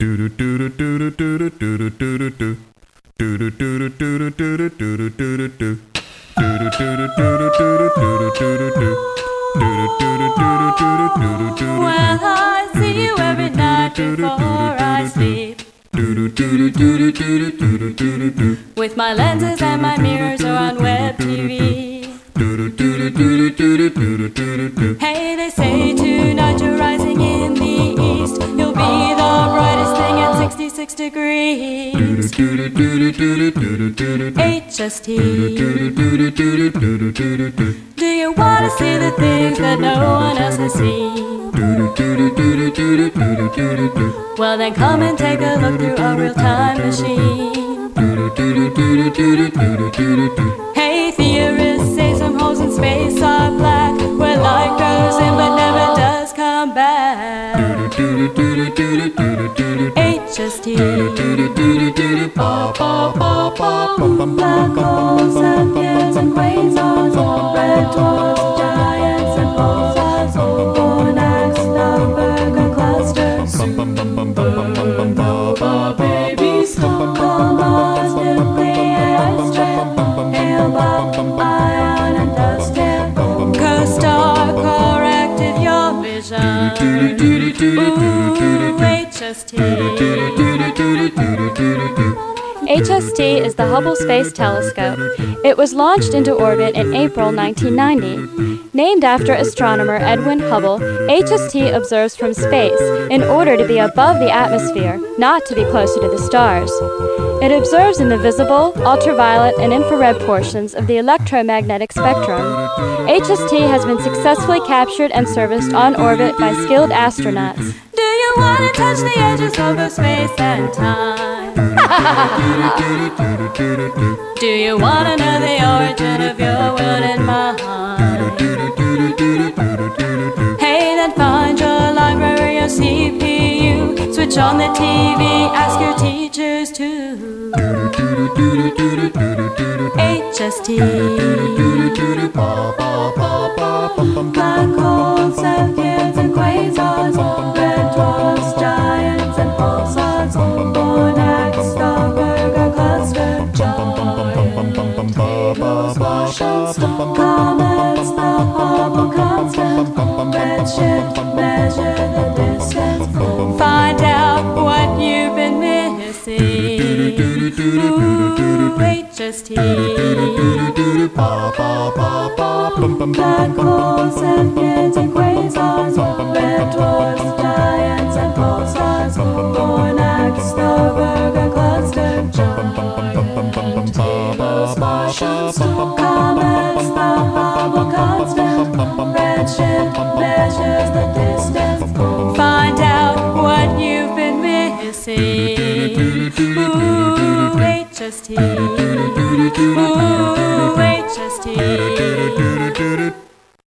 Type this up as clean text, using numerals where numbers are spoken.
I see you every night before I sleep, with my lenses and my mirrors are on web TV. Hey, they say tonight you're rising in the east. You'll be the brightest thing at 66 degrees. HST. Do you want to see the things that no one else has seen? Well, then come and take a look through a real-time machine. Hey, theorists say some holes in space are black, where light goes in but never does come back. HST. Black holes and gears and quasars, red dwarfs, giants and pulsars, bonax, Sternberger clusters, supernova babies, comets, nuclei, strand, Hale-Bopp, ion and dust tail, co-star corrected your vision. Ooh, HST. HST is the Hubble Space Telescope. It was launched into orbit in April 1990. Named after astronomer Edwin Hubble, HST observes from space in order to be above the atmosphere, not to be closer to the stars. It observes in the visible, ultraviolet, and infrared portions of the electromagnetic spectrum. HST has been successfully captured and serviced on orbit by skilled astronauts. Do you want to touch the edges of both space and time? Do you want to know the origin of your will and mind? Hey, then find your library, your CPU, switch on the TV, ask your teachers too. HST. Black holes and gears and quasars, red dwarfs, giants and pulsars, bonax, Sternberger cluster, giant tables, Martians, comets, the Hubble constant, redshift, measure the distance, find out what you've been missing. Ooh, HST. Black holes and gears and quasars, red dwarfs, giants and pulsars, bonax, Sternberger cluster, giant tables, Martians, comets, the Hubble constant, redshift measures the distance, find out what you've been missing. Ooh, HST.